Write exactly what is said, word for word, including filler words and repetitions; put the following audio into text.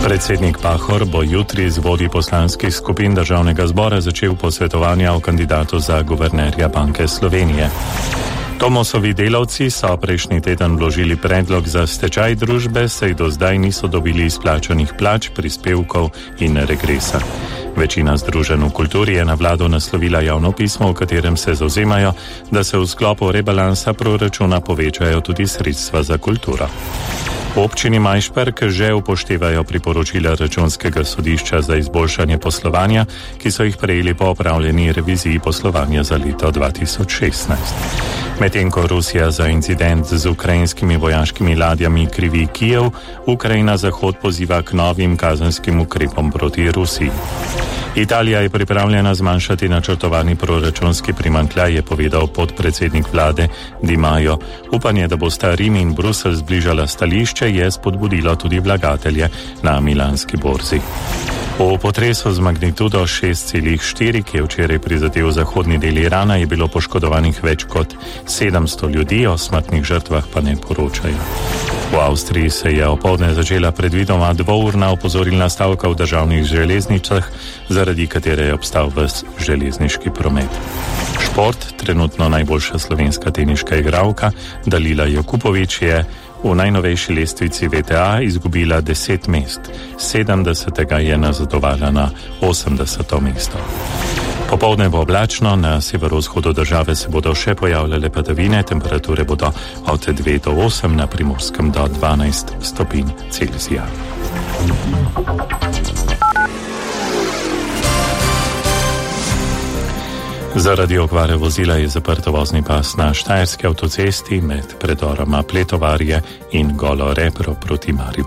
Predsednik Pahor bo jutri z vodji poslanskih skupin državnega zbora začel posvetovanja o kandidatu za guvernerja Banke Slovenije. Tomosovi delavci so prejšnji teden vložili predlog za stečaj družbe, saj do zdaj niso dobili izplačanih plač, prispevkov in regresa. Večina združenj v kulturi je na vlado naslovila javno pismo, v katerem se zauzemajo, da se v sklopu rebalansa proračuna povečajo tudi sredstva za kulturo. V občini Majšperk že upoštevajo priporočila Računskega sodišča za izboljšanje poslovanja, ki so jih prejeli po opravljeni reviziji poslovanja za leto dva tisoč šestnajst. Medtem ko Rusija za incident z ukrajinskimi vojaškimi ladjami krivi Kijev, Ukrajina Zahod poziva k novim kazenskim ukrepom proti Rusiji. Italija je pripravljena zmanjšati načrtovani proračunski primanjkljaj, je povedal podpredsednik vlade Di Maio. Upanje, da bosta Rim in Bruselj zbližala stališče, je spodbudilo tudi vlagatelje na milanski borzi. Po potresu z magnitudo šest celih štiri, ki je včeraj prizadel zahodni del Irana, je bilo poškodovanih več kot sedemsto ljudi, o smrtnih žrtvah pa ne poročajo. V Avstriji se je opoldne začela predvidoma dvourna opozorilna stavka v državnih železnicah, zaradi katere je obstal ves železniški promet. Šport, trenutno najboljša slovenska teniška igralka Dalila Jakupović je v najnovejši lestvici V T A izgubila deset mest, sedemdesetega je nazadovala na osemdeseto mesto. Popoldne bo oblačno, na severovzhodu države se bodo še pojavljale padavine, temperature bodo od dve do osem, na Primorskem do dvanajst stopinj Celzija. Zaradi okvare vozila je zaprt vozni pas na Štajerski avtocesti med predoroma Pletovarje in Golo Rebro proti Mariboru.